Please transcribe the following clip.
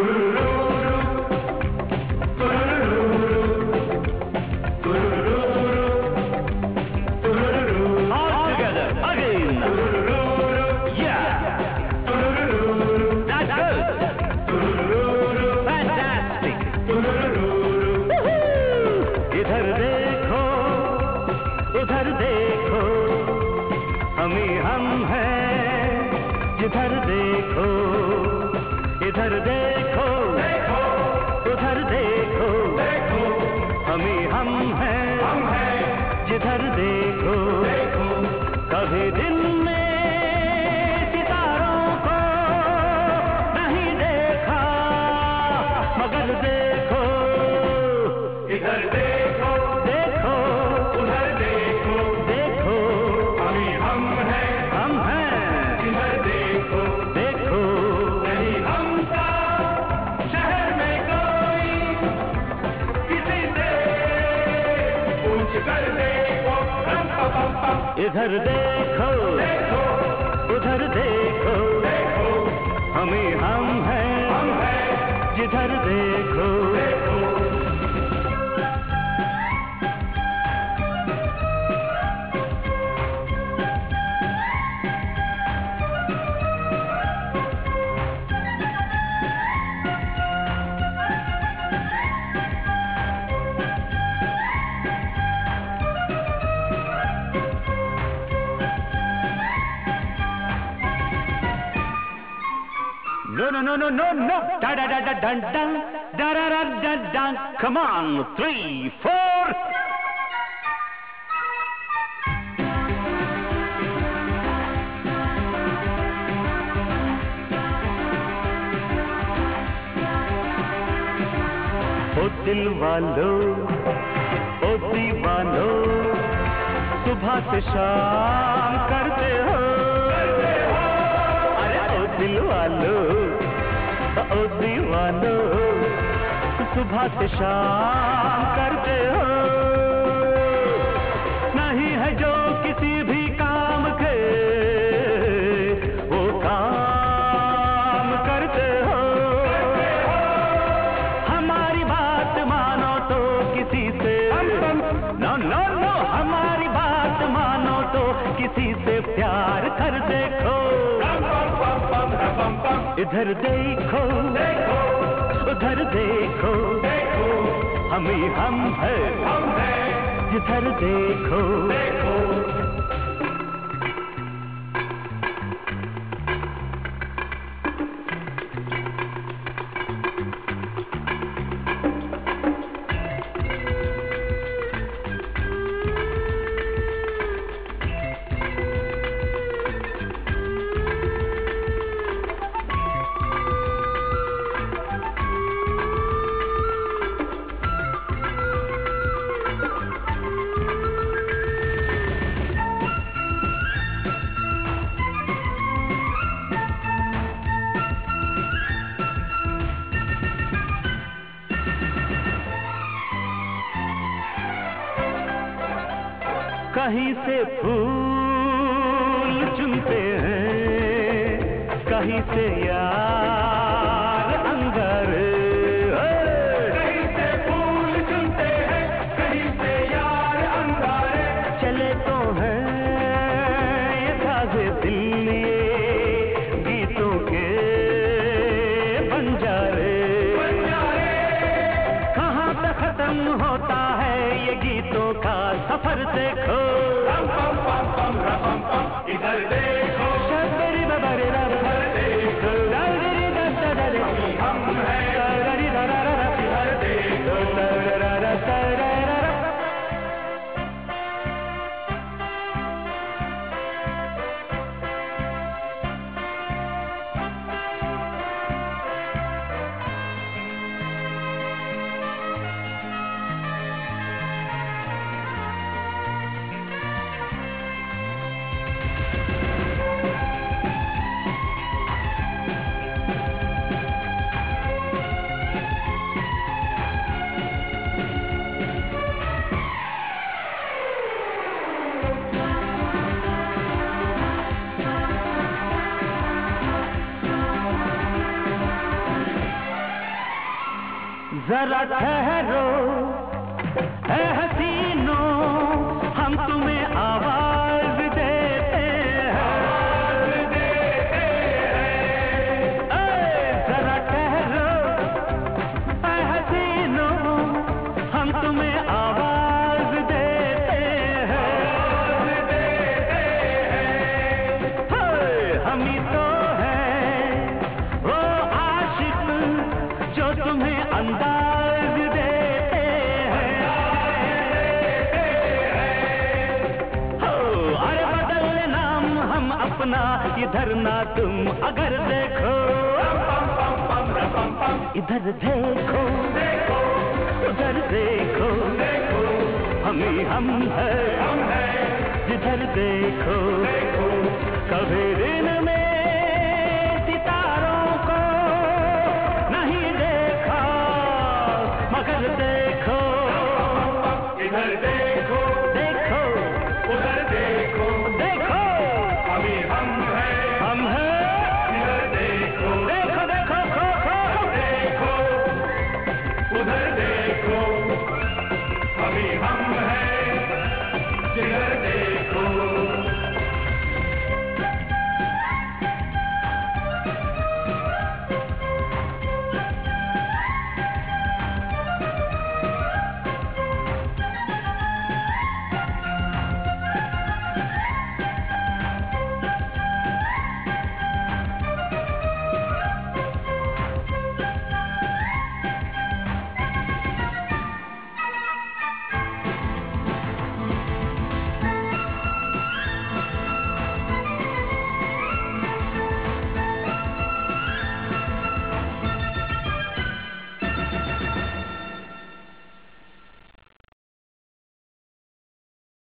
जिधर देखो इधर देखो, उधर देखो, हम हैं, जिधर देखो, कभी दिल में सितारों को नहीं देखा, मगर देखो इधर देखो, उधर देखो, हम हैं, जिधर देखो, नहीं हम सा शहर में कोई किसी से पूछ कर देखो, इधर देखो, उधर देखो, हम हैं, जिधर देखो, No. Da da da da dun dun, da da da da dun. Come on, 3, 4. ओ दिल वालों, ओ दीवानो, सुबह से शाम करते हो, अरे ओ दिल वालों, ओ दीवानो, सुबह से शाम करते हो, नहीं है जो किसी भी काम के वो काम करते हो, हमारी बात मानो तो किसी से नो, हमारी बात मानो तो किसी से प्यार कर देखो, इधर देखो, उधर देखो, हम हैं, जिधर देखो, कहीं से फूल चुनते हैं, कहीं से यार अंदर, कहीं से फूल चुनते हैं, कहीं से यार अंदर, चले तो हैं ये ताज़े दिल लिए गीतों के बंजारे, कहाँ तक खत्म होता है ये गीतों का सफर देखो, इधर देखो, शबरी बबरी इधर देखो, हम हैं, इधर देखो, जरा ठहरो है हसीनों, हम तुम्हें आवाज देते हैं। जरा ठहरो है हसीनों, हम तुम्हें आवाज देते हैं। हम ही तो है वो आशिक जो तुम्हें अंदाज देते हैं। अरे बदल नाम हम अपना, इधर ना तुम अगर देखो, इधर देखो उधर देखो, हम ही हम है जिधर देखो। कभी दिन में सितारों को नहीं देखा, मगर देखो इधर देखो।